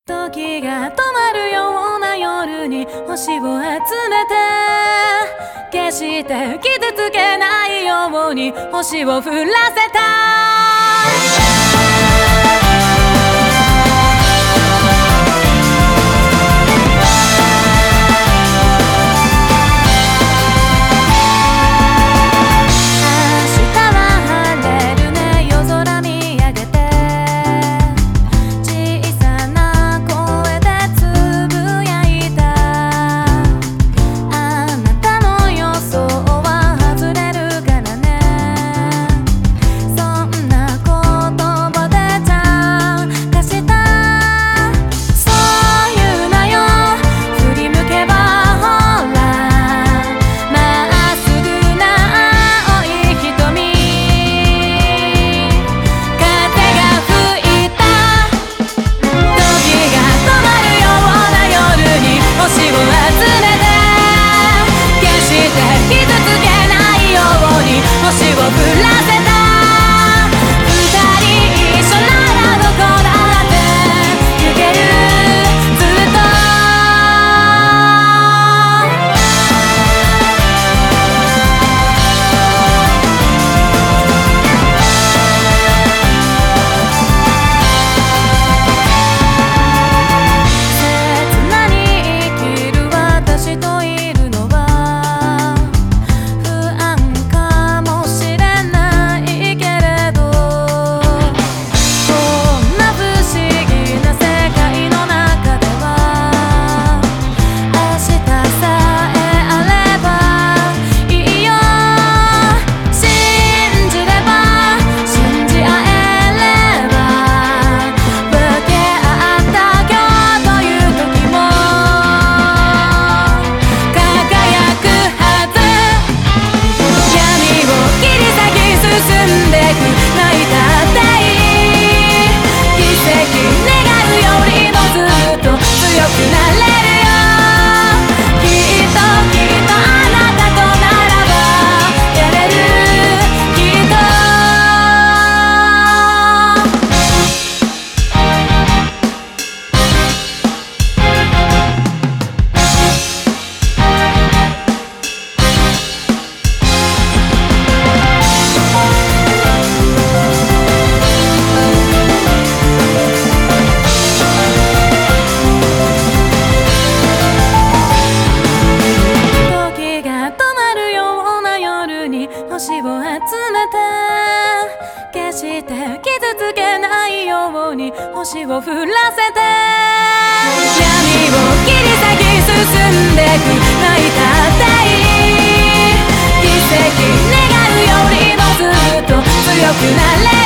時が止まるような夜に星を集めて、決して傷つけないように星を降らせた。星を集めて、決して傷つけないように星を降らせて、闇を切り裂き進んでく泣いたっていい、奇跡願うよりもずっと強くなれ